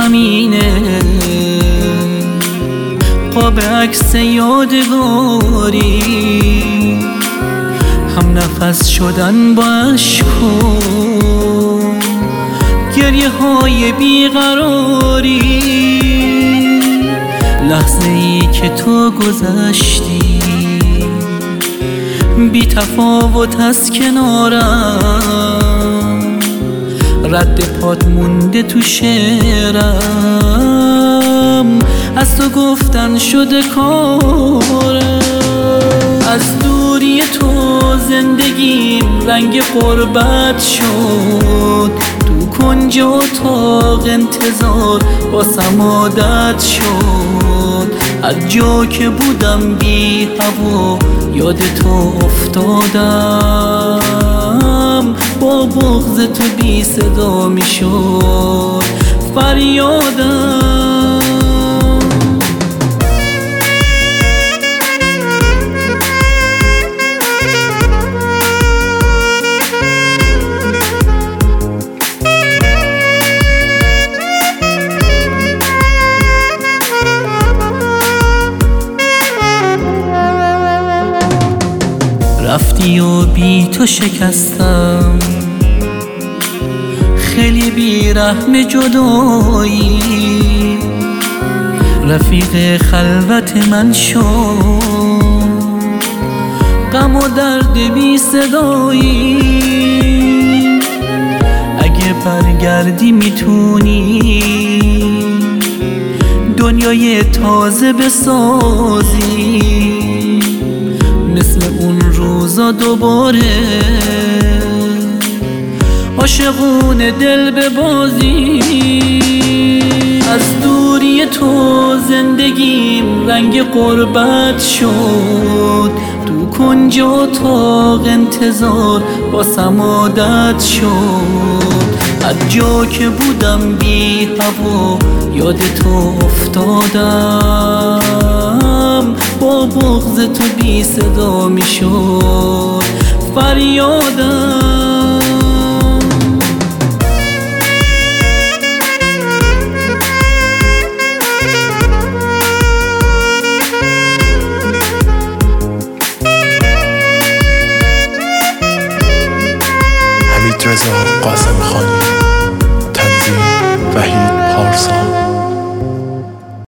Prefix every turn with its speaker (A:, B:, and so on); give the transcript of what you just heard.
A: زمینه، قاب عکس یادگاری، هم نفس شدن با عشق و گریه های بیقراری. لحظه ای که تو گذشتی بی تفاوت از کنارم، رد پات مونده تو شعرم، از تو گفتن شده کارم. از دوری تو زندگیم رنگ غربت شد، تو کنج اتاق انتظار واسم عادت شد. از جا که بودم بی هوا یاد تو افتادم، با بغض تو بی صدا می شد فریادم. رفتی و بی تو شکستم، خیلی بیرحم جدایی، رفیق خلوت من شد، غم و درد بی صدایی. اگه برگردی میتونی دنیای تازه بسازی، مثل اون روزا دوباره عاشقونه دل ببازی. از دوری تو زندگیم رنگ غربت شد، تو کنج اتاق انتظار واسم عادت شد. از جا که بودم بی هوا یاد تو افتادم، با بغض تو بی صدا می شد فریادم.
B: حمید رضا قاسم خان